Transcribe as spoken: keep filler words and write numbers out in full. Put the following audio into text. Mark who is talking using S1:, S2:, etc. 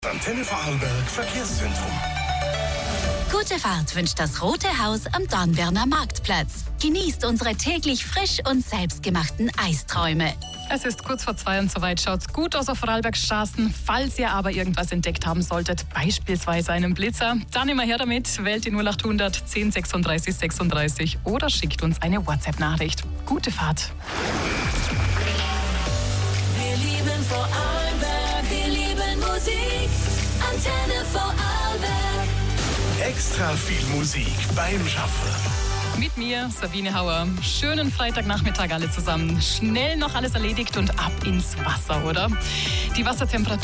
S1: Antenne Vorarlberg Verkehrszentrum.
S2: Gute Fahrt wünscht das Rote Haus am Dornbirner Marktplatz. Genießt unsere täglich frisch und selbstgemachten Eisträume.
S3: Es ist kurz vor zwei und soweit schaut's gut aus auf Vorarlbergs Straßen. Falls ihr aber irgendwas entdeckt haben solltet, beispielsweise einen Blitzer, dann immer her damit. Wählt die null acht hundert zehn sechsunddreißig sechsunddreißig oder schickt uns eine WhatsApp-Nachricht. Gute Fahrt.
S4: Wir lieben Vorarlberg, wir lieben Musik. Antenne Vorarlberg.
S1: Extra viel Musik beim Schaffen.
S3: Mit mir, Sabine Hauer. Schönen Freitagnachmittag alle zusammen. Schnell noch alles erledigt und ab ins Wasser, oder? Die Wassertemperatur